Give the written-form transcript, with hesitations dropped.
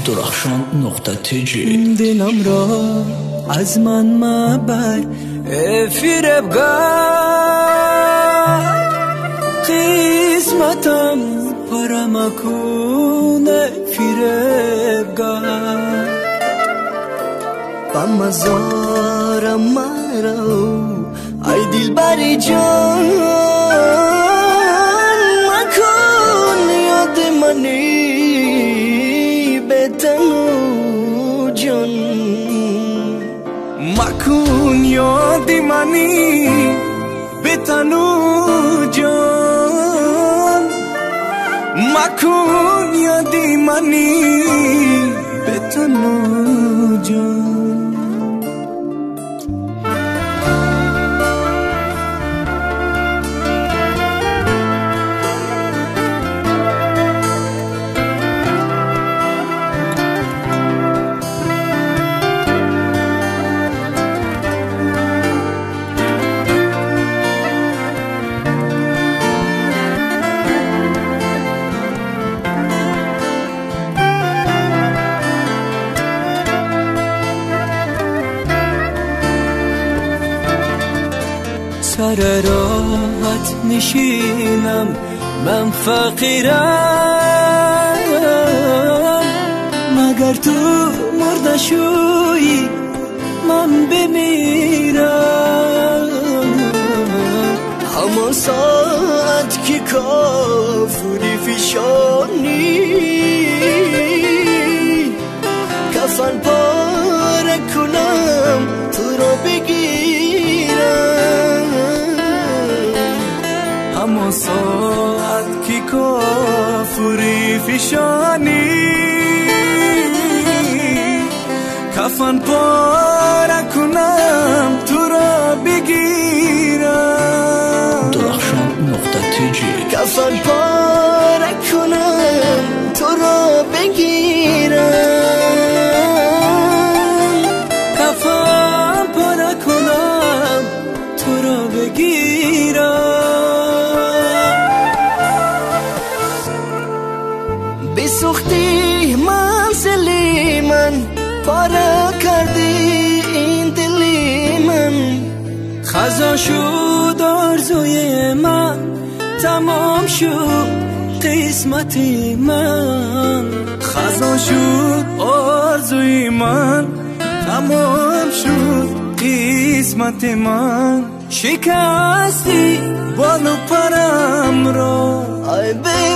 درخشان.tg دلم را از من مبر فریبگاه قسمتم پرمکونه فریبگاه و مزارم مرا ای دلبر جان مکن یاد منی بتنو جان مکن یاد منی بتنو جان مکن یاد منی بتنو جان سر راحت نشینم من فقیرم مگر تو مرده شوی من بمیرم همان ساعت که کافری فشانی کفن پاره کنم تو را بگیرم اما ساعت که کافری فشانی کفن پاره کنم تو را بگیرم درخشان.tg کفن پاره کنم تو را بگیرم کفن پاره کنم تو را بگیرم بسوختی منزلی من پاره کردی این دلی من خزا شد آرزوی من تمام شد قسمت من خزا شد آرزوی من تمام شد قسمت من شکستی بالو پرم را ای